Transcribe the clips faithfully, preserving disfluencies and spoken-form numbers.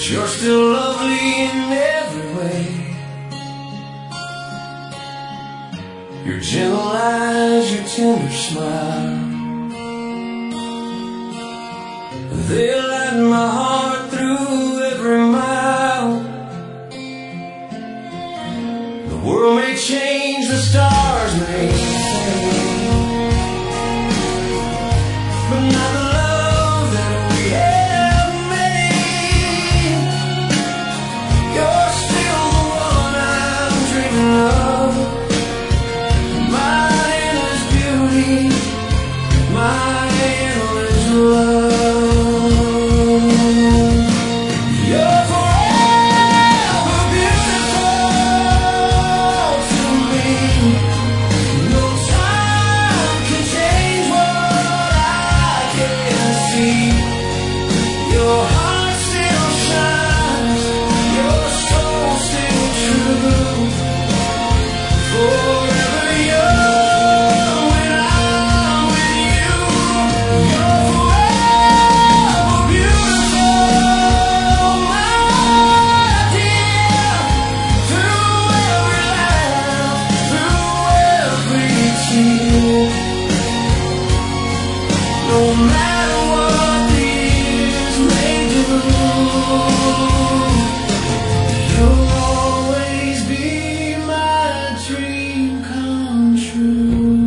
you're still lovely in every way. Your gentle eyes, your tender smile, they light my heart through every mile. The world may change, the stars may fade, but not the love that we have made. You're still the one I'm dreaming of, my endless beauty, my endless love. You're forever beautiful to me. No time can change what I can see. Your heart still shines, your soul still true. Forever young when I'm with you. You're forever beautiful, my dear. Through every laugh, through every tear. No matter what the years may do, you'll always be my dream come true.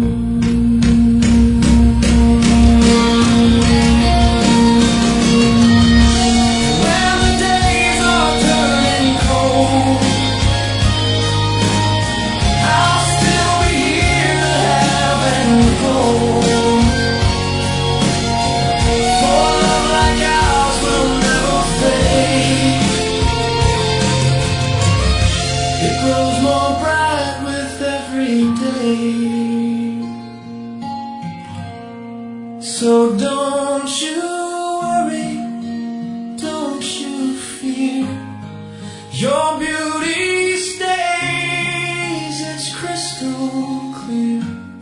When the days are turning cold, I'll still be here to have and hold. For love like ours will never fade. It grows more bright with every day. So don't you worry, don't you fear. Your beauty stays, it's crystal clear.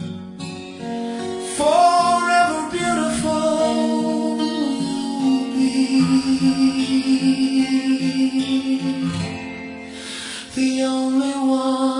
Forever beautiful you'll be. The only one